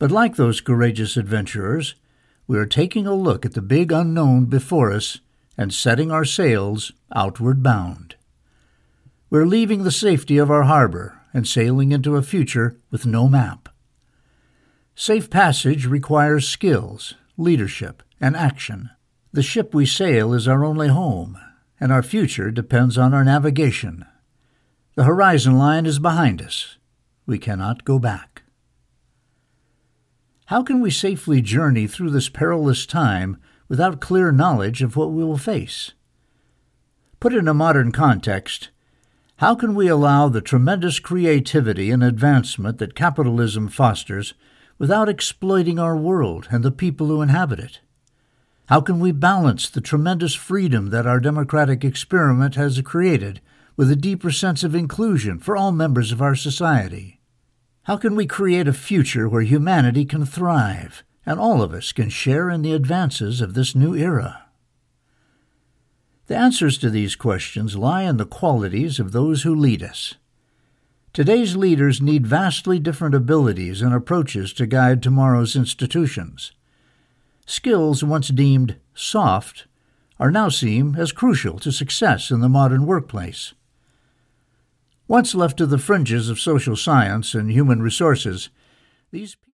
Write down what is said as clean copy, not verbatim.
But like those courageous adventurers, we are taking a look at the big unknown before us and setting our sails outward bound. We're leaving the safety of our harbor and sailing into a future with no map. Safe passage requires skills, leadership, and action. The ship we sail is our only home, and our future depends on our navigation. The horizon line is behind us. We cannot go back. How can we safely journey through this perilous time without clear knowledge of what we will face? Put in a modern context, how can we allow the tremendous creativity and advancement that capitalism fosters without exploiting our world and the people who inhabit it? How can we balance the tremendous freedom that our democratic experiment has created with a deeper sense of inclusion for all members of our society? How can we create a future where humanity can thrive and all of us can share in the advances of this new era? The answers to these questions lie in the qualities of those who lead us. Today's leaders need vastly different abilities and approaches to guide tomorrow's institutions. Skills once deemed soft are now seen as crucial to success in the modern workplace. Once left to the fringes of social science and human resources, these